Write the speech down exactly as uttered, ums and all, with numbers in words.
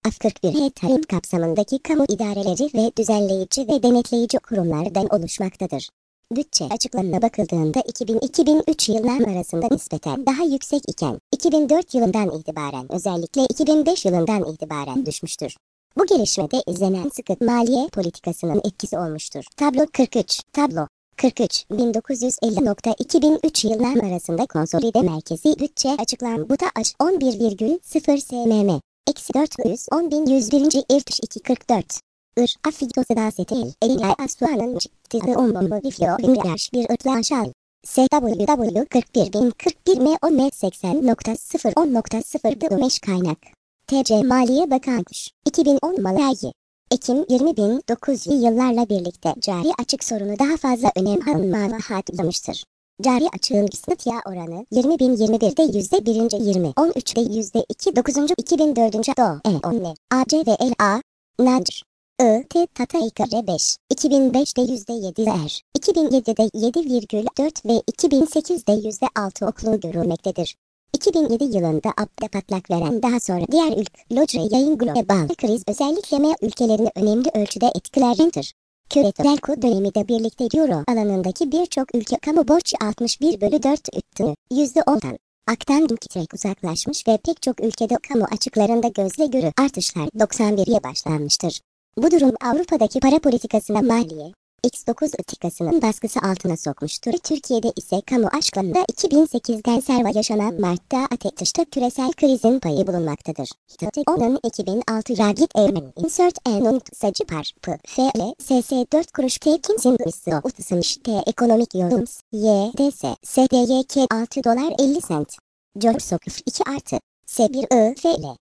Af kırk bir H tarım kapsamındaki kamu idareleri ve düzenleyici ve denetleyici kurumlardan oluşmaktadır. Bütçe açıklanına bakıldığında iki bin iki bin üç yıllar arasında nispeten daha yüksek iken, iki bin dört yılından itibaren özellikle iki bin beş yılından itibaren düşmüştür. Bu gelişmede izlenen sıkı maliye politikasının etkisi olmuştur. Tablo kırk üç. Tablo kırk üç, bin dokuz yüz elli - iki bin üç yıllar arasında konsolide merkezi bütçe açıklan bu da aş on bir virgül sıfır smm, eksi dört yüz on bin yüz bir. irtiş iki kırk dört. Ir, afigdo sedasetel, elila asuanın çıktığı on bomba vifyo vinraş bir ırtlaşal. S W W kırk bir bin kırk bir M on M seksen nokta sıfır on nokta sıfır Blumeş kaynak. T C Maliye Bakanlığı iki bin on Malaya Ekim yirmi bin dokuz yüz yıllarla birlikte cari açık sorunu daha fazla önem alınmaya hatırlamıştır. Cari açığın kısıtya oranı yirmi bin yirmi birde yüzde birinci yirmi on üçte yüzde iki dokuzuncu iki bin dördüncü Do E on N A C ve L A Nadir I T Tata İkare beş iki bin beşte yüzde yedi er iki bin yedide yedi virgül dört ve iki bin sekizde yüzde altı okluğu görülmektedir. iki bin yedi yılında Abd'de patlak veren daha sonra diğer ülke yayın global kriz özellikle M ülkelerini önemli ölçüde etkilerdir. Küresel kod dönemi de birlikte Euro alanındaki birçok ülke kamu borç altmış bir bölü dört üttü. yüzde ondan aktan giderek uzaklaşmış ve pek çok ülkede kamu açıklarında gözle görü artışlar doksan bir'ye başlanmıştır. Bu durum Avrupa'daki para politikasına maliye X dokuz politikasının baskısı altına sokmuştur. Türkiye'de ise kamu açıklarında iki bin sekizden serva yaşanan Mart'ta ateşte küresel krizin payı bulunmaktadır. Onun iki bin altı Ragit Ermen Insert Enun Sacı Parpı F L S S dört kuruş Tepkinsin Isı Utusınmış T Ekonomik Yorums Y D S S D Y K altı dolar elli sent. George Sokuf iki artı S bir I F L